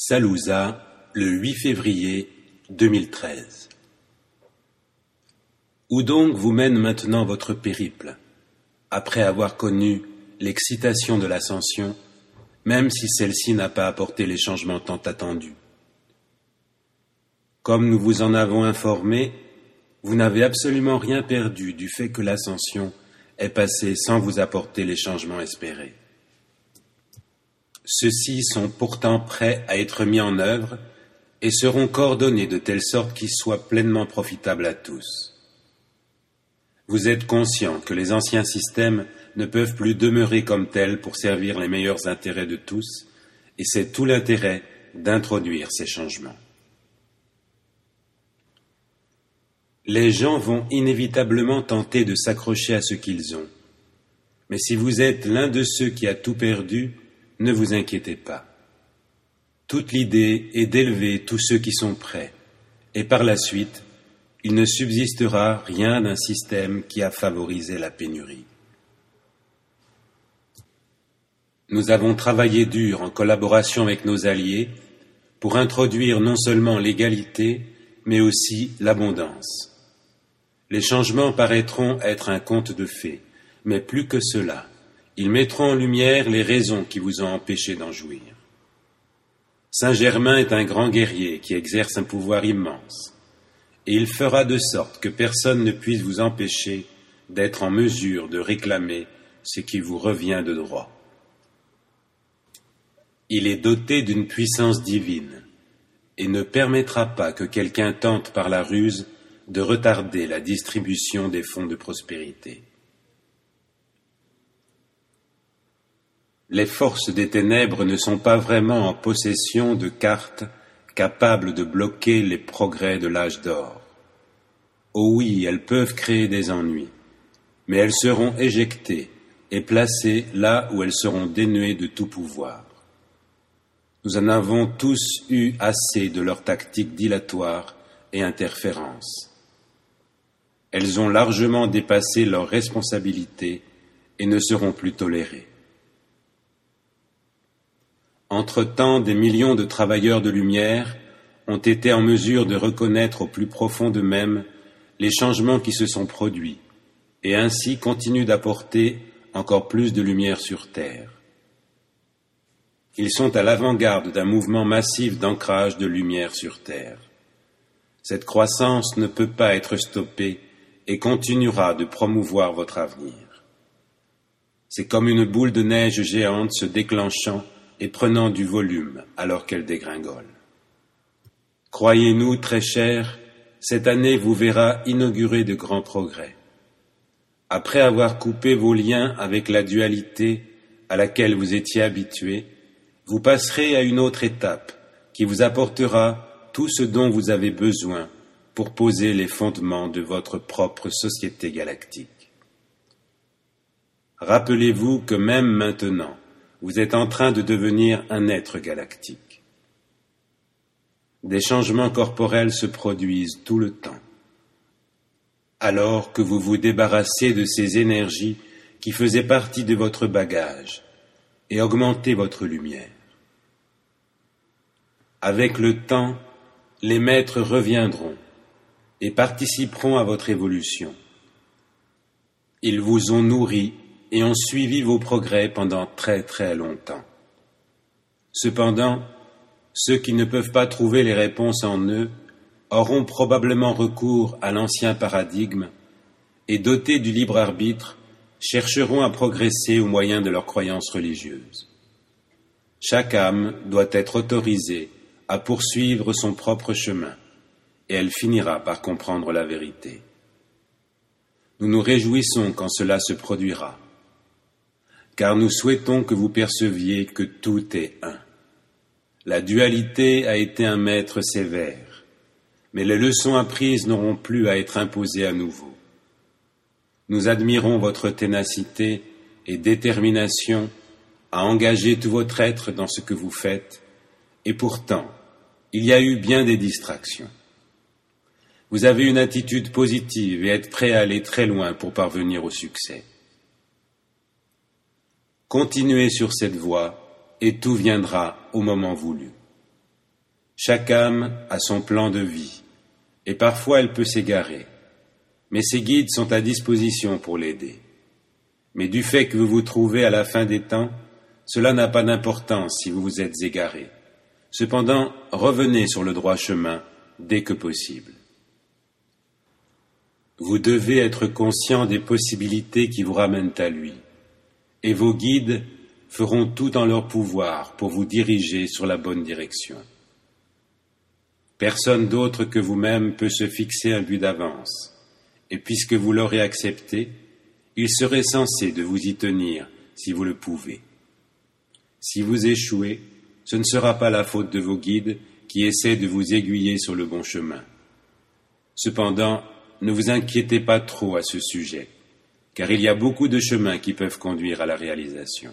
Salouza, le 8 février 2013. Où donc vous mène maintenant votre périple, après avoir connu l'excitation de l'ascension, même si celle-ci n'a pas apporté les changements tant attendus? Comme nous vous en avons informé, vous n'avez absolument rien perdu du fait que l'ascension est passée sans vous apporter les changements espérés. Ceux-ci sont pourtant prêts à être mis en œuvre et seront coordonnés de telle sorte qu'ils soient pleinement profitables à tous. Vous êtes conscient que les anciens systèmes ne peuvent plus demeurer comme tels pour servir les meilleurs intérêts de tous, et c'est tout l'intérêt d'introduire ces changements. Les gens vont inévitablement tenter de s'accrocher à ce qu'ils ont. Mais si vous êtes l'un de ceux qui a tout perdu, ne vous inquiétez pas. Toute l'idée est d'élever tous ceux qui sont prêts, et par la suite, il ne subsistera rien d'un système qui a favorisé la pénurie. Nous avons travaillé dur en collaboration avec nos alliés pour introduire non seulement l'égalité, mais aussi l'abondance. Les changements paraîtront être un conte de fées, mais plus que cela, ils mettront en lumière les raisons qui vous ont empêché d'en jouir. Saint-Germain est un grand guerrier qui exerce un pouvoir immense, et il fera de sorte que personne ne puisse vous empêcher d'être en mesure de réclamer ce qui vous revient de droit. Il est doté d'une puissance divine, et ne permettra pas que quelqu'un tente par la ruse de retarder la distribution des fonds de prospérité. Les forces des ténèbres ne sont pas vraiment en possession de cartes capables de bloquer les progrès de l'âge d'or. Oh oui, elles peuvent créer des ennuis, mais elles seront éjectées et placées là où elles seront dénuées de tout pouvoir. Nous en avons tous eu assez de leurs tactiques dilatoires et interférences. Elles ont largement dépassé leurs responsabilités et ne seront plus tolérées. Entre-temps, des millions de travailleurs de lumière ont été en mesure de reconnaître au plus profond d'eux-mêmes les changements qui se sont produits, et ainsi continuent d'apporter encore plus de lumière sur Terre. Ils sont à l'avant-garde d'un mouvement massif d'ancrage de lumière sur Terre. Cette croissance ne peut pas être stoppée et continuera de promouvoir votre avenir. C'est comme une boule de neige géante se déclenchant et prenant du volume alors qu'elle dégringole. Croyez-nous, très chers, cette année vous verra inaugurer de grands progrès. Après avoir coupé vos liens avec la dualité à laquelle vous étiez habitués, vous passerez à une autre étape qui vous apportera tout ce dont vous avez besoin pour poser les fondements de votre propre société galactique. Rappelez-vous que même maintenant, vous êtes en train de devenir un être galactique. Des changements corporels se produisent tout le temps. Alors que vous vous débarrassez de ces énergies qui faisaient partie de votre bagage et augmentez votre lumière. Avec le temps, les maîtres reviendront et participeront à votre évolution. Ils vous ont nourri et ont suivi vos progrès pendant très très longtemps. Cependant, ceux qui ne peuvent pas trouver les réponses en eux auront probablement recours à l'ancien paradigme et, dotés du libre arbitre, chercheront à progresser au moyen de leurs croyances religieuses. Chaque âme doit être autorisée à poursuivre son propre chemin, et elle finira par comprendre la vérité. Nous nous réjouissons quand cela se produira, car nous souhaitons que vous perceviez que tout est un. La dualité a été un maître sévère, mais les leçons apprises n'auront plus à être imposées à nouveau. Nous admirons votre ténacité et détermination à engager tout votre être dans ce que vous faites, et pourtant, il y a eu bien des distractions. Vous avez une attitude positive et êtes prêt à aller très loin pour parvenir au succès. Continuez sur cette voie et tout viendra au moment voulu. Chaque âme a son plan de vie, et parfois elle peut s'égarer, mais ses guides sont à disposition pour l'aider. Mais du fait que vous vous trouvez à la fin des temps, cela n'a pas d'importance si vous vous êtes égaré. Cependant, revenez sur le droit chemin dès que possible. Vous devez être conscient des possibilités qui vous ramènent à lui, et vos guides feront tout en leur pouvoir pour vous diriger sur la bonne direction. Personne d'autre que vous-même peut se fixer un but d'avance, et puisque vous l'aurez accepté, il serait censé de vous y tenir si vous le pouvez. Si vous échouez, ce ne sera pas la faute de vos guides qui essaient de vous aiguiller sur le bon chemin. Cependant, ne vous inquiétez pas trop à ce sujet, car il y a beaucoup de chemins qui peuvent conduire à la réalisation.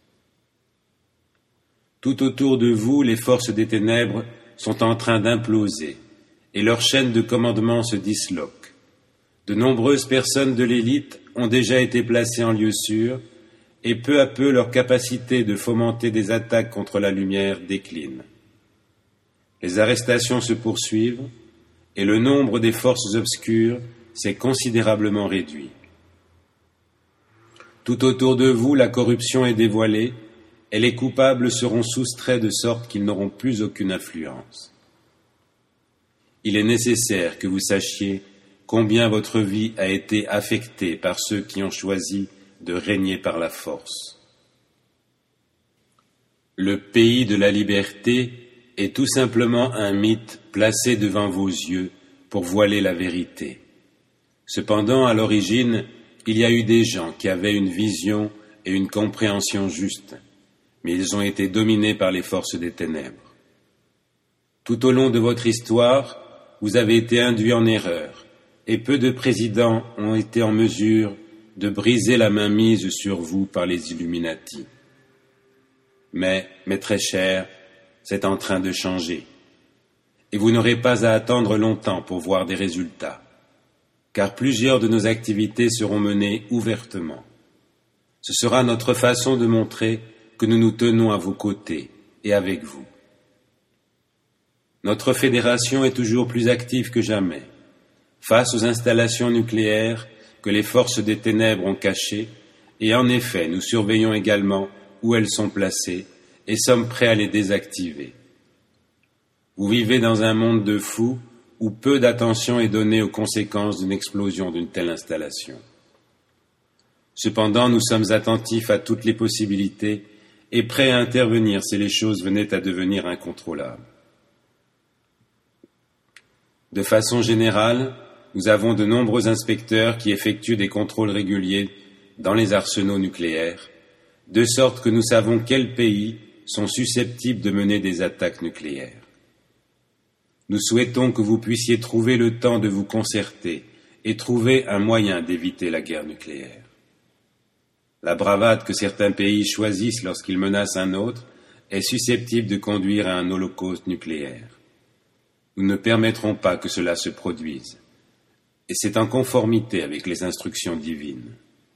Tout autour de vous, les forces des ténèbres sont en train d'imploser, et leur chaîne de commandement se disloque. De nombreuses personnes de l'élite ont déjà été placées en lieu sûr, et peu à peu leur capacité de fomenter des attaques contre la lumière décline. Les arrestations se poursuivent, et le nombre des forces obscures s'est considérablement réduit. Tout autour de vous, la corruption est dévoilée, et les coupables seront soustraits de sorte qu'ils n'auront plus aucune influence. Il est nécessaire que vous sachiez combien votre vie a été affectée par ceux qui ont choisi de régner par la force. Le pays de la liberté est tout simplement un mythe placé devant vos yeux pour voiler la vérité. Cependant, à l'origine, il y a eu des gens qui avaient une vision et une compréhension justes, mais ils ont été dominés par les forces des ténèbres. Tout au long de votre histoire, vous avez été induits en erreur, et peu de présidents ont été en mesure de briser la main mise sur vous par les Illuminati. Mais, mes très chers, c'est en train de changer, et vous n'aurez pas à attendre longtemps pour voir des résultats, car plusieurs de nos activités seront menées ouvertement. Ce sera notre façon de montrer que nous nous tenons à vos côtés et avec vous. Notre fédération est toujours plus active que jamais. Face aux installations nucléaires que les forces des ténèbres ont cachées, et en effet, nous surveillons également où elles sont placées et sommes prêts à les désactiver. Vous vivez dans un monde de fous où peu d'attention est donnée aux conséquences d'une explosion d'une telle installation. Cependant, nous sommes attentifs à toutes les possibilités et prêts à intervenir si les choses venaient à devenir incontrôlables. De façon générale, nous avons de nombreux inspecteurs qui effectuent des contrôles réguliers dans les arsenaux nucléaires, de sorte que nous savons quels pays sont susceptibles de mener des attaques nucléaires. Nous souhaitons que vous puissiez trouver le temps de vous concerter et trouver un moyen d'éviter la guerre nucléaire. La bravade que certains pays choisissent lorsqu'ils menacent un autre est susceptible de conduire à un holocauste nucléaire. Nous ne permettrons pas que cela se produise, et c'est en conformité avec les instructions divines.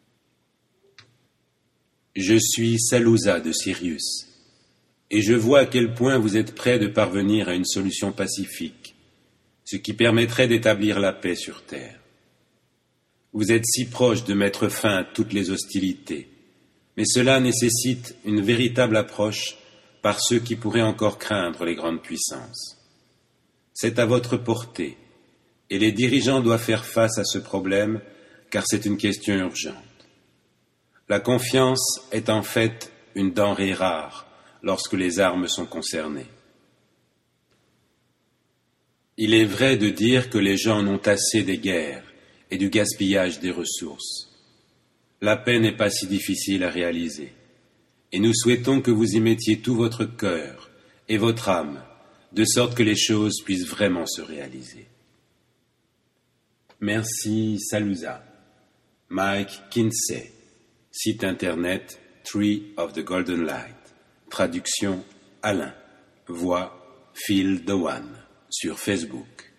Je suis Salouza de Sirius, et je vois à quel point vous êtes prêts de parvenir à une solution pacifique, ce qui permettrait d'établir la paix sur Terre. Vous êtes si proche de mettre fin à toutes les hostilités, mais cela nécessite une véritable approche par ceux qui pourraient encore craindre les grandes puissances. C'est à votre portée, et les dirigeants doivent faire face à ce problème, car c'est une question urgente. La confiance est en fait une denrée rare lorsque les armes sont concernées. Il est vrai de dire que les gens en ont assez des guerres et du gaspillage des ressources. La paix n'est pas si difficile à réaliser, et nous souhaitons que vous y mettiez tout votre cœur et votre âme, de sorte que les choses puissent vraiment se réaliser. Merci, Salouza. Mike Kinsey. Site internet Tree of the Golden Light. Traduction Alain. Voix Phil Dewan. Sur Facebook.